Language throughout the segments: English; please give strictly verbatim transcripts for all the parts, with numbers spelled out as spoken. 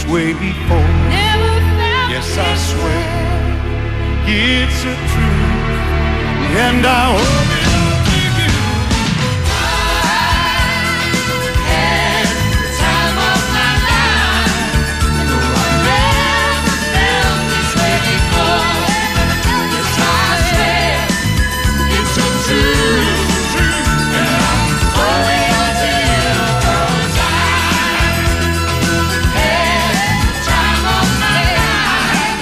this way before. Never felt Yes, I this swear way. it's a truth, and I hope it all to you. I had the time of my life. No, I never felt this way before. Yes, I swear it's a truth, and I'm owing it to you, 'cause I had the time of my life.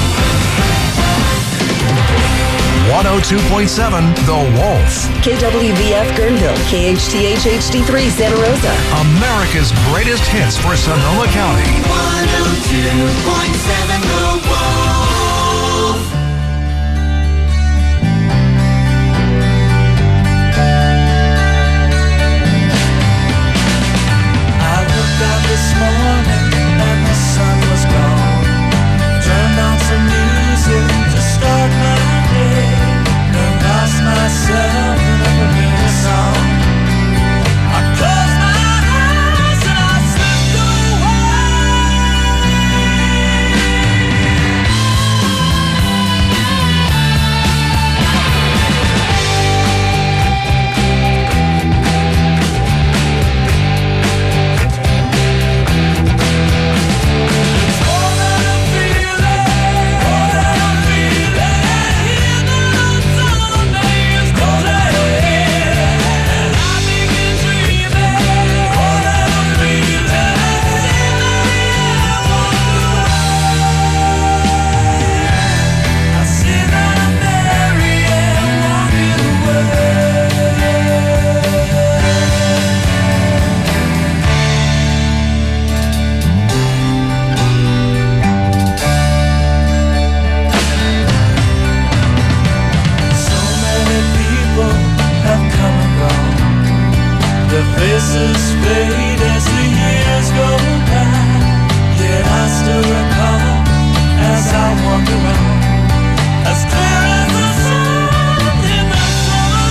one oh two point seven The Wolf. K W V F Guerneville, K H T H H D three Santa Rosa. America's greatest hits for Sonoma County. one oh two point seven The Wolf. I looked out this morning and the sun was gone. Turned on some music to start my day, and lost myself in a familiar song. I closed my eyes and I slipped faces fade as the years go by, yet I still recall as I wander around, as clear as the sun in the summer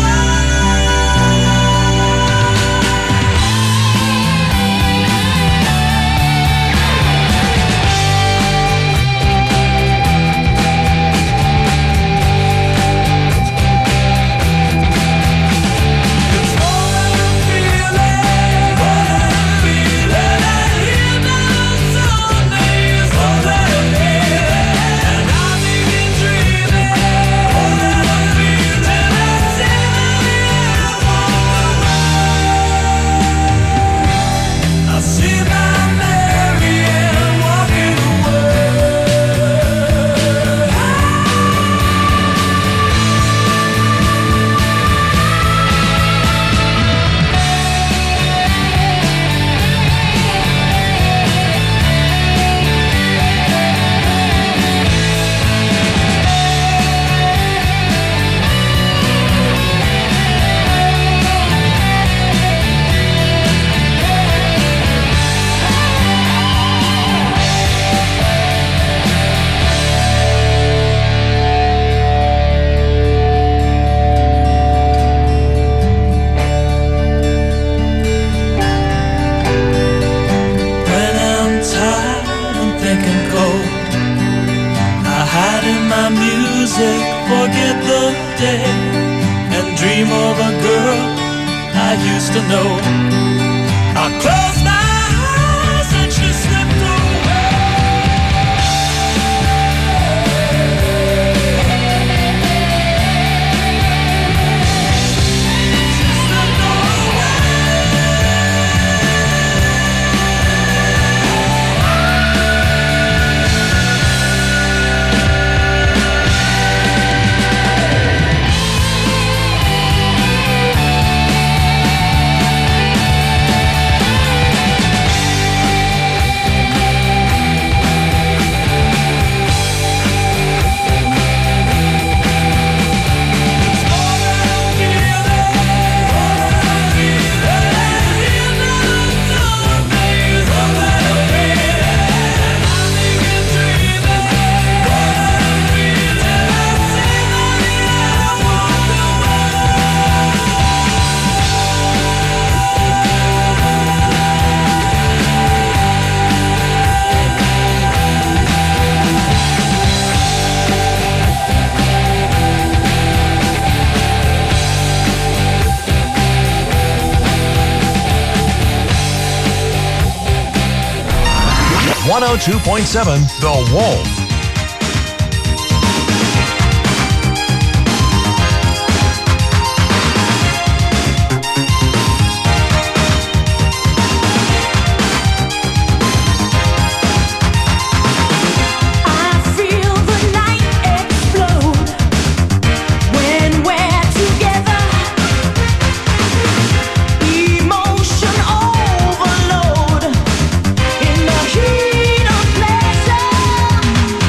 forget the day and dream of a girl I used to know. I closed my eyes and she slipped away. one oh two point seven The Wolf. Emotion overload in the heat of pleasure.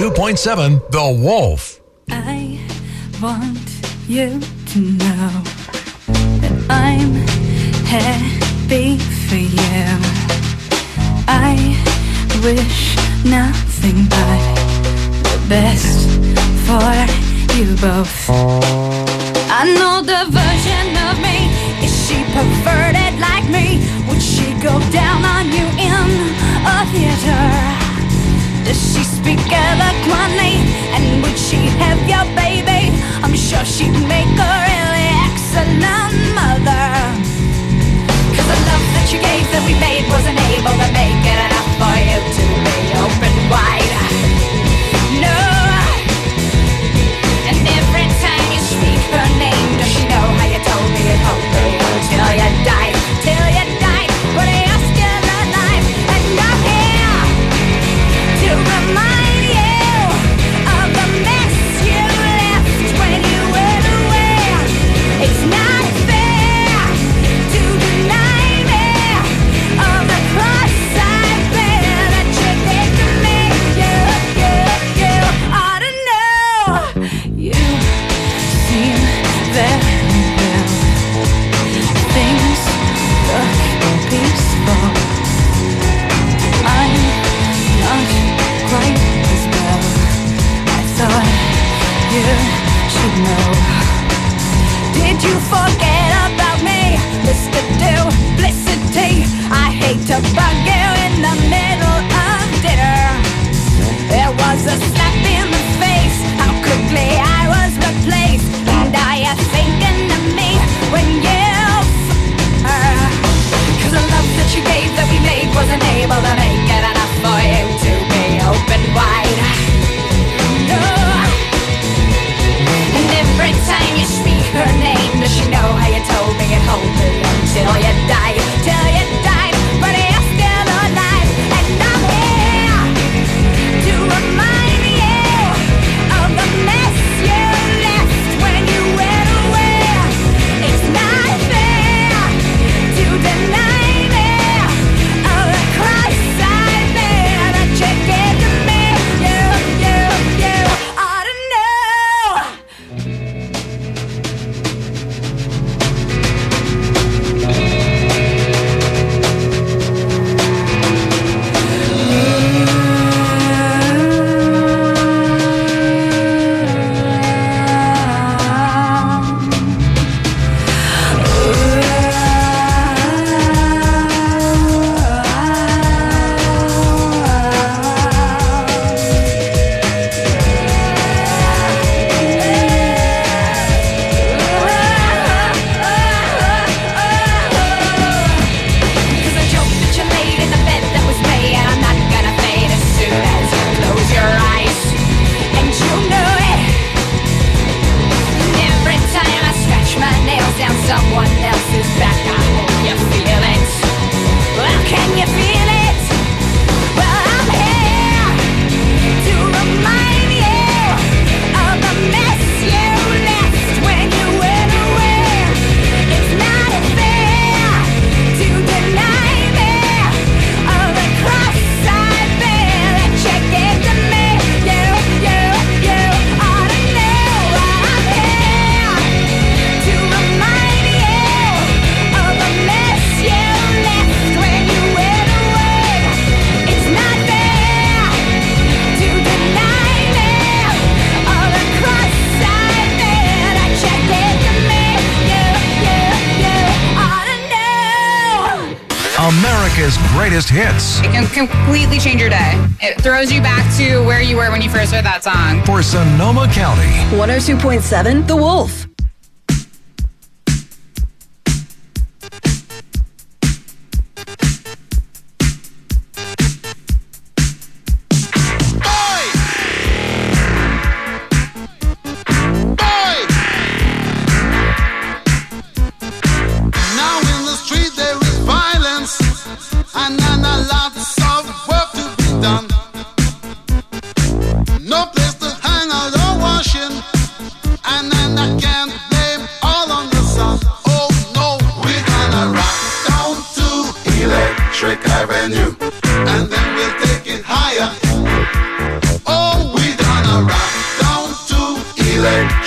two point seven The Wolf. I want you to know that I'm happy for you. I wish nothing but the best for you both. I know the version of me. Is she perverted like me? Would she go down on you in a theater? Does she speak eloquently? And would she have your baby? I'm sure she'd make a really excellent mother. Cause the love that you gave that we made wasn't able to make it enough for you to be open wide. No. And every time you speak her name, does she know how you told me you'd hold me until you died? Till you died, but you're still alive. And I'm here to remind you of the mess you left when you went away. It's not fair to deny me of the cross I bear that you did to me. You, you, you ought to know. You seem very well. Things look peaceful. I'm not quite as well. I thought you should know. Did you forget about me, Mister Duplicity? I hate to bug you in the middle of dinner. There was a slap in the face, how quickly I was replaced. And are you thinking of me when you f*** her? Cause the love that you gave that we made wasn't able to make it enough for you to be open wide. No. And every time you speak her name, does she know how you told me you'd hold me until you died? Till you died, but you're still alive. And I'm here to remind you of the mess you left when you went away. It's not fair to deny me of the cross I bear that you gave to me. You, you, you ought to know. Cause the joke that you laid in the bed that was made, and I'm not gonna fade as soon as you close your eyes. And you know it. And every time I scratch my nails down someone else's back, I hope you feel it. Well, can you feel it? Well, I'm here to remind you of the mess you left when you went away. It's not fair to deny me of the cross I bear that you gave to me. You, you, you ought to know. I'm here to remind you of the mess you left when you went away. It's not fair to deny me of the cross I bear that you gave to me. You, you, you ought to know. America's greatest hits. It can completely change your day. It throws you back to where you were when you first heard that song. For Sonoma County. one oh two point seven The Wolf. Now in the street there is violence, and then a lot of work to be done. No place to hang out or washing, and then I can't blame all on the sun. Oh no, we're gonna rock down to Electric Avenue, and then we'll take it higher. Oh, we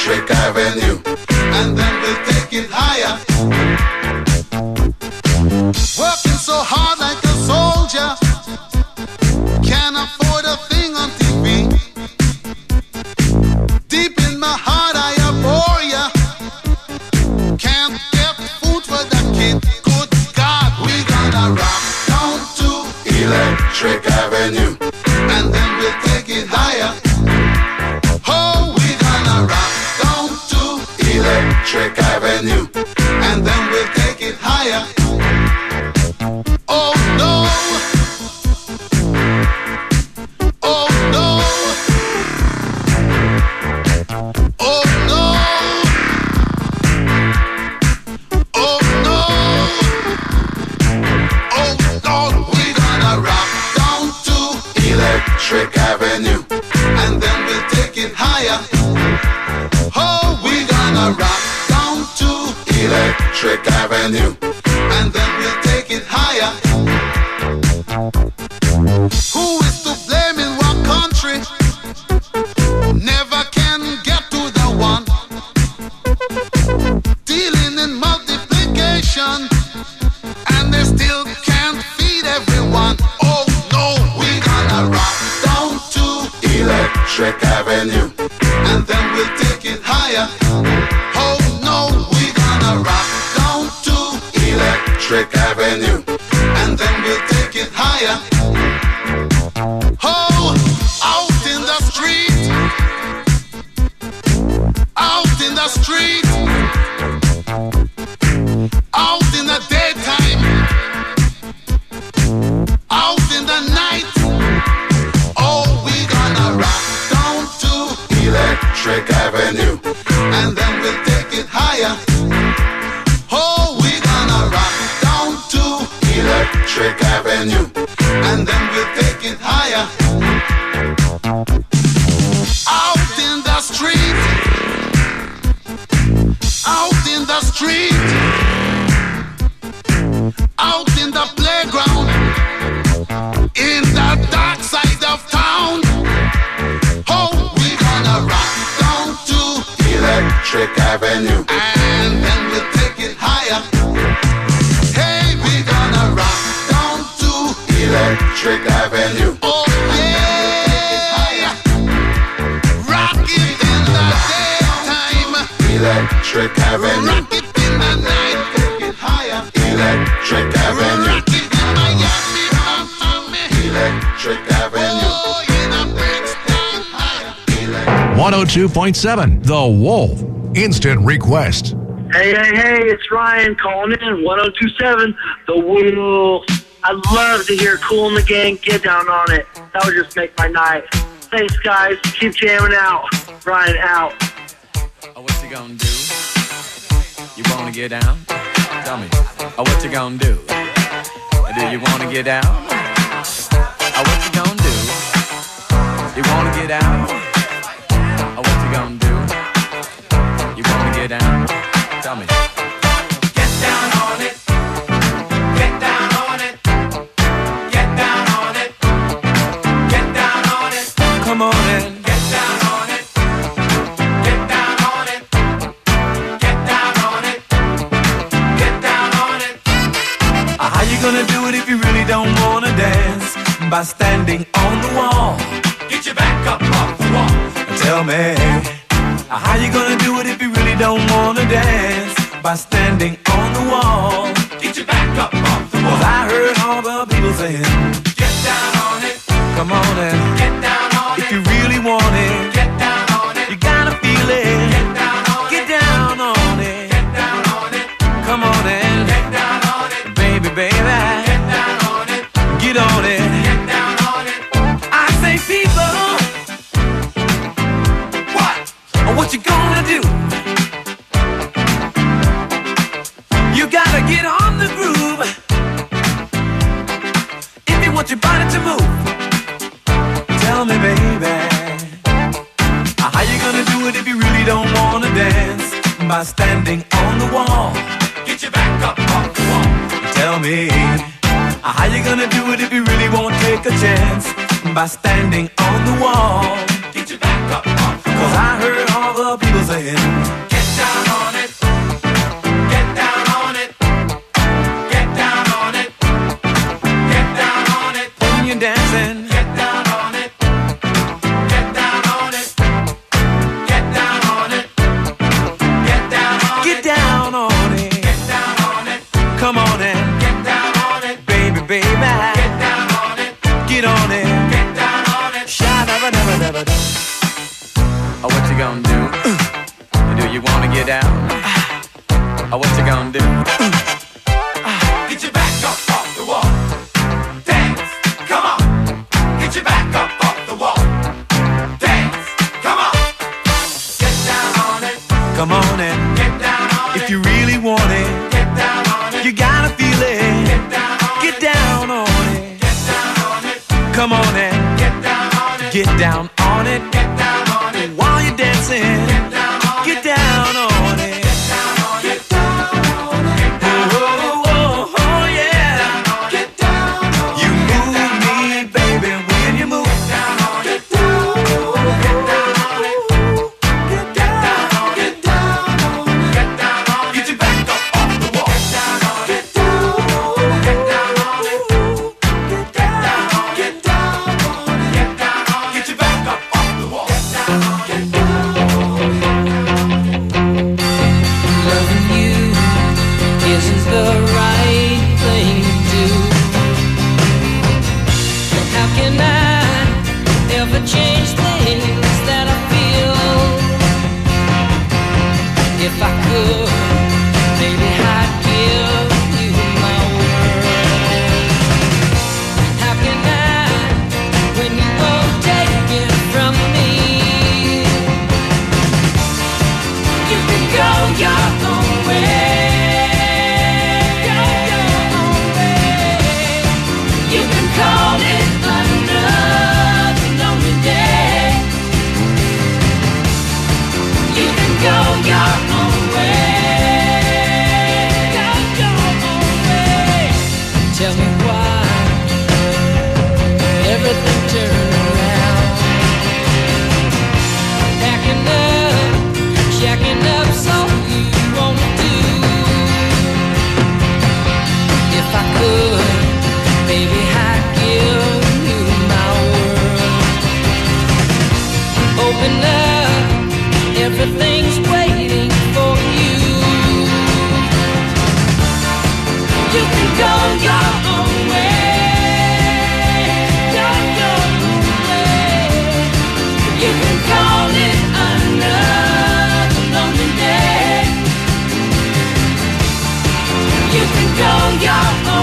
Electric Avenue, and then we'll take it higher. Working so hard like a soldier, can't afford a thing on T V. Deep in my heart I abhor ya. Can't get food for the kid. Good God, we gonna rock down to Electric Avenue, and then we'll take it higher. Oh, we gonna rock down to Electric Avenue, and then we'll take it higher. Oh no. Oh no. Oh no. Oh no. Oh Lord, we gonna rock down to Electric Avenue, and then we'll take it higher. Oh, we gonna rock down to Electric Avenue, and then we'll take it higher. Who is to blame in what country? Never can get to the one. Dealing in multiplication, and they still can't feed everyone. Oh no, we gonna rock down to Electric Avenue, and then we'll take it higher. Oh no, we gonna rock down to Electric Avenue, and then we'll take it higher. Oh, out in the street, out in the street, out in the daytime, out in the night. Oh, we gonna rock down to Electric Avenue, and then we'll take it higher. Oh, we gonna rock down to Electric Avenue, and then we'll take it higher. Out in the street, out in the street, out in the playground, in the dark side of town. Oh, we gonna rock down to Electric Avenue, and then we'll take it higher. Hey, we gonna rock down to Electric Avenue. Oh yeah, rock it in the daytime, Electric Avenue. Rock it in the night, take it higher, Electric Avenue. Rock it in Miami, Miami, Electric Avenue. Oh, in a Brixton, higher. one oh two point seven The Wolf. Instant request. Hey, hey, hey, it's Ryan calling in, one oh two point seven The Wolf. I'd love to hear Kool and the Gang Get Down on It. That would just make my night. Thanks, guys. Keep jamming out. Ryan out. Oh, what you gonna do? You wanna get down? Tell me. Oh, what you gonna do? Do you wanna get down? Oh, what you gonna do? You wanna get out? Oh, what you gonna do? You wanna get down? Tell me. Get down on it. Get down on it. Get down on it. Get down on it. Come on in. Get down on it. Get down on it. Get down on it. Get down on it. Uh, How you gonna do it if you really don't wanna dance? By standing on the wall. Get your back up off the wall. Tell me. Uh, How you gonna do it if you really don't wanna dance? By standing on the wall. Get your back up off the wall. 'Cause I heard all the people saying, get down on it. Come on and get down on it. If you really want it, get down on it. You gotta feel it. Get down on it. Get down on it. Get down on it. Come on and get down on it. Baby, baby. Get down on it. Get on it. Get down on it. I say people. What? What you gonna do? You gotta get on the groove if you want your body to move. Tell me, baby, how you gonna do it if you really don't wanna dance? By standing on the wall. Get your back up off the wall. Tell me, how you gonna do it if you really won't take a chance? By standing on the wall. Get your back up off the wall. 'Cause I heard all the people saying, get down on it, get down on it, get down on it, get down on it. When you're dancing, get down on it, get down on it, get down on it, get down on it, get down on it, get down on it. Come on and get down on it, baby, baby. Get down on it, get on it, get down on it. Sha never, never, never. Oh, what you gonna do? Do you wanna get down? Oh, what you gonna do? Get your back up off the wall. Dance, come on. Get your back up off the wall. Dance, come on. Get down on it. Come on and Get down on it. if you really want it, Get down on it. you gotta feel it. Get down on Get it. down on it. Get down on it. Come on and Get down on it. get down on it. Get down on it. While you're dancing, Get down on get it. down on it. Get down on it. Get down on it. Get down Oh, on it. oh, oh, oh, yeah. Get down on it. You move me, baby, when you move. Get down on it. Get down on it. Get down on it. Get down on it. Get down on it. Get down on it. Get your back up off the wall. Get down on it. Get down on it. Get down on it. Get down on it. Get down on it. Get down on it. Get your back up off the wall. Get down on it. Get down on it. Loving you isn't the right thing to do. How can I ever change things that I feel? If I could, maybe I'd give you my word. How can I, when you won't take it from me? You can go your own way. Go your own way. You can call it another lonely day. You can go your own way. Go your own way. Tell me why everything turned around. Packing up, shacking up, so you wanna do. If I could, baby, I'd give you my world. Open up, everything's waiting for you. You can go your own way. Go your own way. You can call it another lonely day. You can go your own